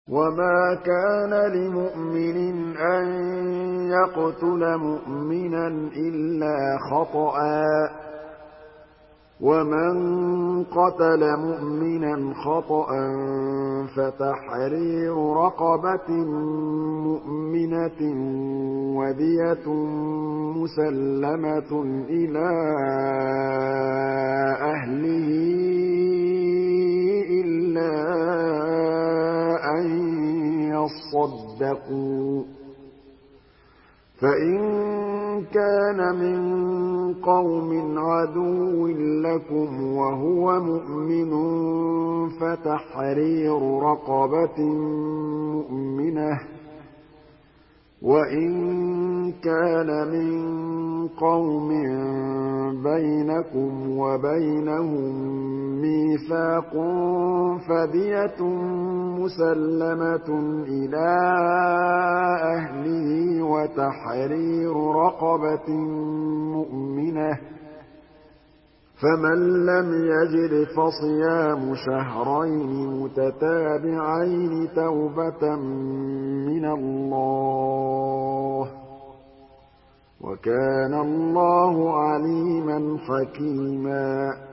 وَمَا كَانَ لِمُؤْمِنٍ أَن يَقْتُلَ مُؤْمِنًا إِلَّا خَطَأً ۚ وَمَن قَتَلَ مُؤْمِنًا خَطَأً فَتَحْرِيرُ رَقَبَةٍ مُّؤْمِنَةٍ وَدِيَةٌ مُّسَلَّمَةٌ إِلَىٰ أَهْلِهِ إِلَّا أَن يَصَّدَّقُوا ۚ فَإِن كَانَ مِن قَوْمٍ عَدُوٍّ لَّكُمْ وَهُوَ مُؤْمِنٌ فَتَحْرِيرُ رَقَبَةٍ مُّؤْمِنَةٍ ۖ وَإِن كَانَ مِن قَوْمٍ بَيْنَكُمْ وَبَيْنَهُم مِّيثَاقٌ فَدِيَةٌ مُّسَلَّمَةٌ إِلَىٰ أَهْلِهِ وَتَحْرِيرُ رَقَبَةٍ مُّؤْمِنَةٍ ۖ فَمَن لَّمْ يَجِدْ فَصِيَامُ شَهْرَيْنِ مُتَتَابِعَيْنِ تَوْبَةً مِّنَ اللَّهِ ۗ وَكَانَ اللَّهُ عَلِيمًا حَكِيمًا.